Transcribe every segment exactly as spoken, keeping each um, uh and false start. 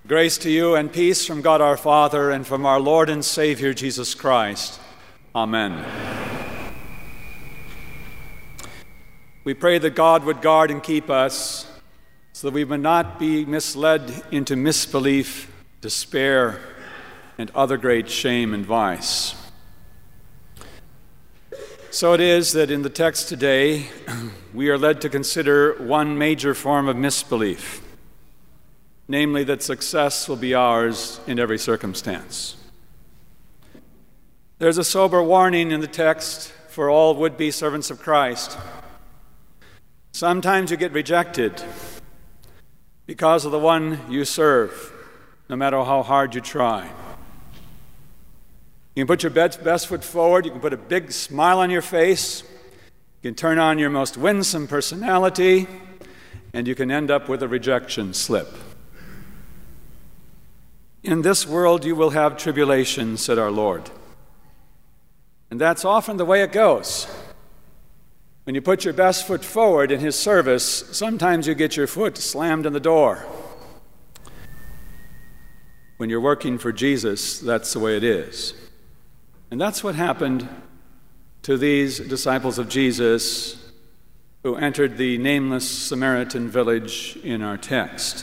Grace to you and peace from God our Father and from our Lord and Savior Jesus Christ. Amen. We pray that God would guard and keep us so that we would not be misled into misbelief, despair, and other great shame and vice. So it is that in the text today, we are led to consider one major form of misbelief, namely that success will be ours in every circumstance. There's a sober warning in the text for all would-be servants of Christ. Sometimes you get rejected because of the one you serve, no matter how hard you try. You can put your best, best foot forward, you can put a big smile on your face, you can turn on your most winsome personality, and you can end up with a rejection slip. In this world you will have tribulation, said our Lord. And that's often the way it goes. When you put your best foot forward in His service, sometimes you get your foot slammed in the door. When you're working for Jesus, that's the way it is. And that's what happened to these disciples of Jesus who entered the nameless Samaritan village in our text.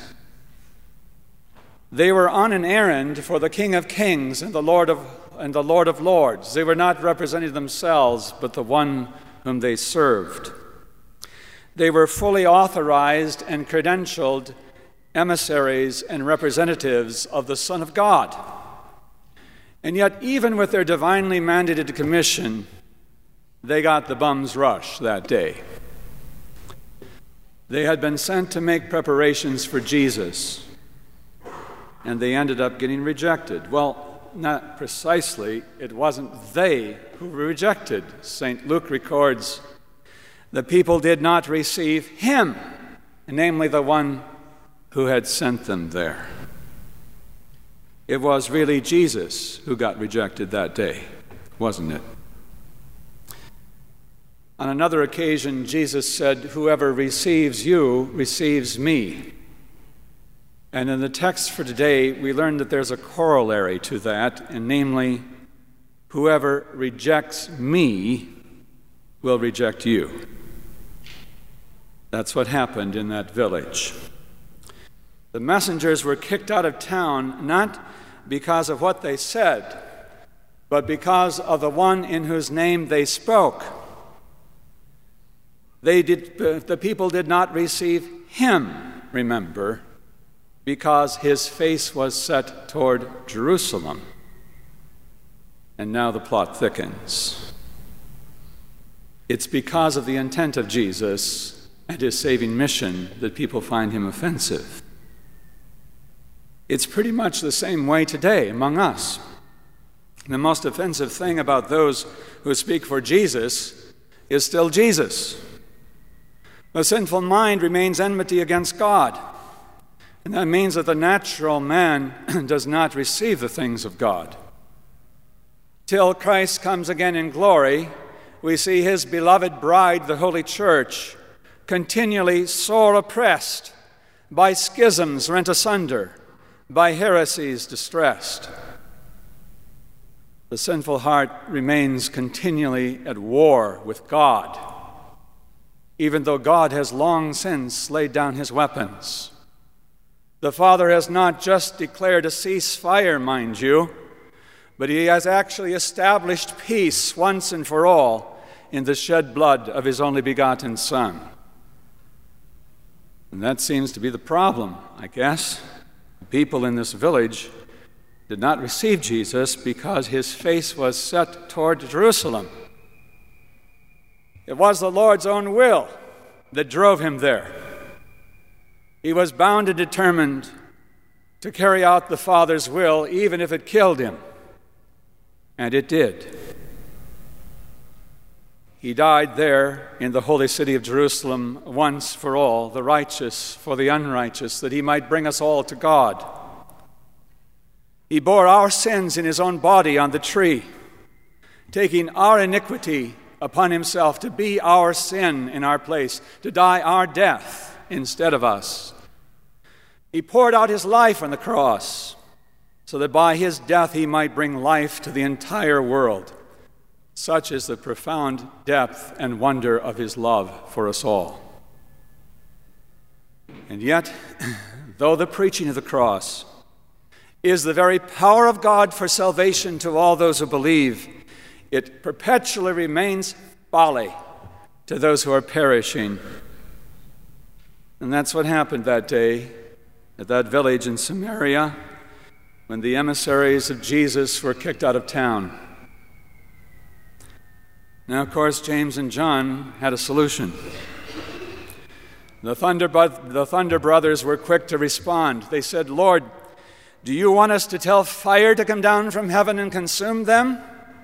They were on an errand for the King of Kings and the Lord of and the Lord of Lords. They were not representing themselves, but the one whom they served. They were fully authorized and credentialed emissaries and representatives of the Son of God. And yet, even with their divinely mandated commission, they got the bum's rush that day. They had been sent to make preparations for Jesus, and they ended up getting rejected. Well, not precisely. It wasn't they who were rejected. Saint Luke records, the people did not receive him, namely the one who had sent them there. It was really Jesus who got rejected that day, wasn't it? On another occasion, Jesus said, whoever receives you receives me. And in the text for today, we learn that there's a corollary to that, and namely, whoever rejects me will reject you. That's what happened in that village. The messengers were kicked out of town not because of what they said, but because of the one in whose name they spoke. They did, the people did not receive him, remember, because his face was set toward Jerusalem. And now the plot thickens. It's because of the intent of Jesus and his saving mission that people find him offensive. It's pretty much the same way today among us. The most offensive thing about those who speak for Jesus is still Jesus. The sinful mind remains enmity against God. And that means that the natural man does not receive the things of God. Till Christ comes again in glory, we see his beloved bride, the Holy Church, continually sore oppressed, by schisms rent asunder, by heresies distressed. The sinful heart remains continually at war with God, even though God has long since laid down his weapons. The Father has not just declared a ceasefire, mind you, but he has actually established peace once and for all in the shed blood of his only begotten Son. And that seems to be the problem, I guess. The people in this village did not receive Jesus because his face was set toward Jerusalem. It was the Lord's own will that drove him there. He was bound and determined to carry out the Father's will, even if it killed him. And it did. He died there in the holy city of Jerusalem once for all, the righteous for the unrighteous, that he might bring us all to God. He bore our sins in his own body on the tree, taking our iniquity upon himself to be our sin in our place, to die our death instead of us. He poured out his life on the cross so that by his death he might bring life to the entire world. Such is the profound depth and wonder of his love for us all. And yet, though the preaching of the cross is the very power of God for salvation to all those who believe, it perpetually remains folly to those who are perishing. And that's what happened that day at that village in Samaria when the emissaries of Jesus were kicked out of town. Now, of course, James and John had a solution. The Thunder, the Thunder brothers were quick to respond. They said, "Lord, do you want us to tell fire to come down from heaven and consume them?"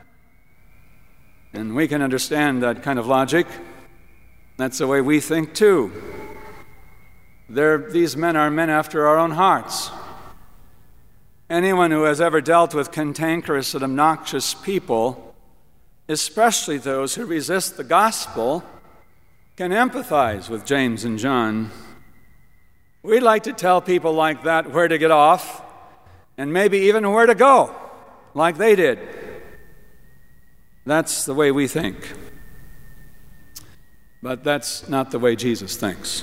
And we can understand that kind of logic. That's the way we think too. They're, these men are men after our own hearts. Anyone who has ever dealt with cantankerous and obnoxious people, especially those who resist the gospel, can empathize with James and John. We'd like to tell people like that where to get off, and maybe even where to go, like they did. That's the way we think. But that's not the way Jesus thinks.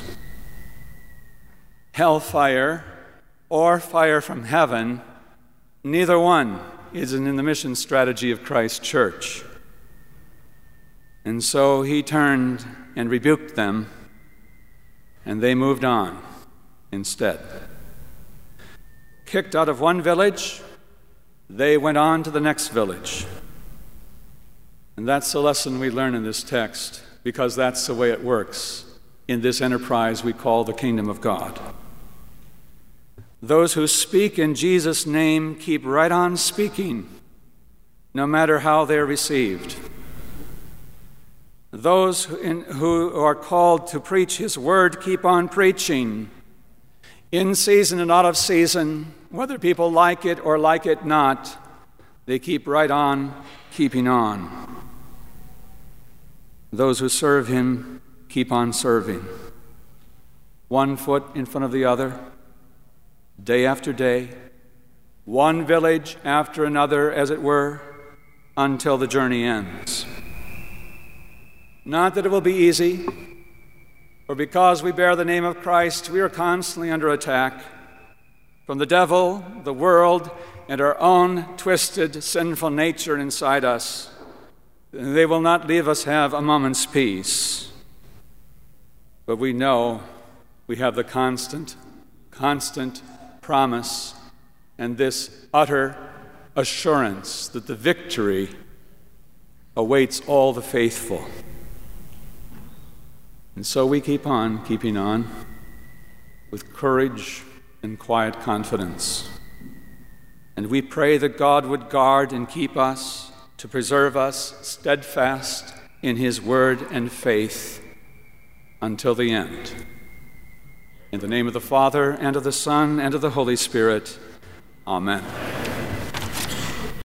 Hellfire or fire from heaven, neither one is in the mission strategy of Christ's church. And so he turned and rebuked them, and they moved on instead. Kicked out of one village, they went on to the next village. And that's the lesson we learn in this text, because that's the way it works in this enterprise we call the kingdom of God. Those who speak in Jesus' name keep right on speaking, no matter how they're received. Those who are called to preach his word keep on preaching, in season and out of season, whether people like it or like it not. They keep right on keeping on. Those who serve him keep on serving, one foot in front of the other, day after day, one village after another, as it were, until the journey ends. Not that it will be easy, for because we bear the name of Christ, we are constantly under attack from the devil, the world, and our own twisted, sinful nature inside us. They will not leave us have a moment's peace. But we know we have the constant, constant promise and this utter assurance that the victory awaits all the faithful. And so we keep on keeping on with courage and quiet confidence. And we pray that God would guard and keep us, to preserve us steadfast in his word and faith until the end. In the name of the Father, and of the Son, and of the Holy Spirit, amen.